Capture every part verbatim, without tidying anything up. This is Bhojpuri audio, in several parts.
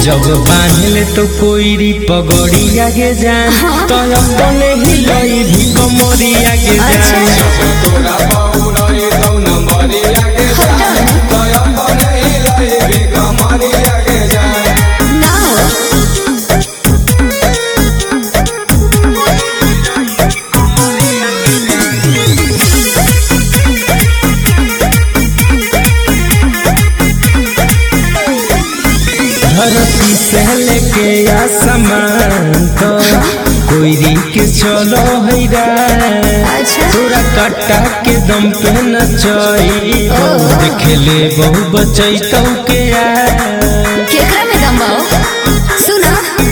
जब बांधले तो कोई पगड़ी आगे जान तो अपने हिलाई भी कमरी आगे जान तोरा बाउलाई तो नंबरी आगे जान तो अपने हिलाई भी कमरी आगे जान धरती से लेके आसमान तो कोई के चलो हैरा तोरा कट्टा के दम पे नचई देखेले बहु बचई तो के केकरा में दम बाओ सुना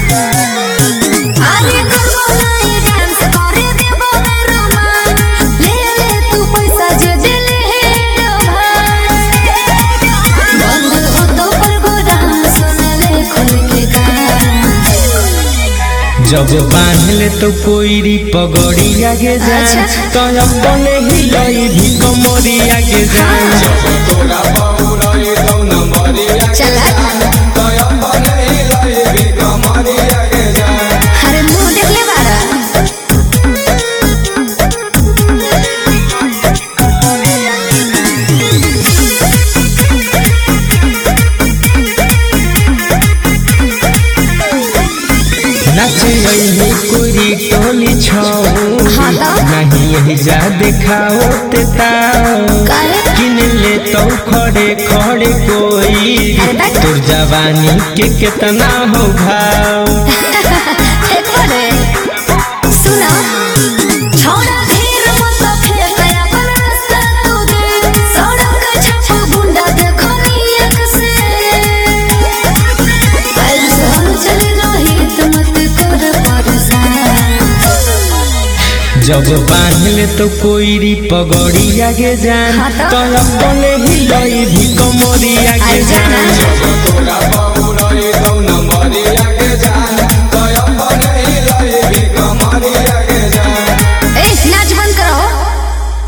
आरे करबो नहीं डांस करे देबो मैं रोमान ले ले तू पैसा जे दिले हे बंद हो तो पर गोदाम सुन ले खुल के कान जब बांधले तो कोई पगड़ी आगे जान तो अपने हिलाई भी कमरी आगे जान तोरा बाउलाई तो नंबरी आगे जान तो अपने हिलाई भी कमरी आगे जान अरे मुंह देख ले बारा नाचे यही कोरी टोली छाओ नहीं यही जा दिखाओ ते किन ले तो खड़े खड़े कोई तोर जवानी के कितना हो भाव सुना छोड़ा ढेर मत फेंक अपन रास्ता तू दे सड़क छप्पू गुंडा देखो नियक से ऐसे हम चल रही तो मत कर परेशान जब बांधले तो कोई पगड़ी आगे जान तो अपने हिलाई भी कमरी आगे जान।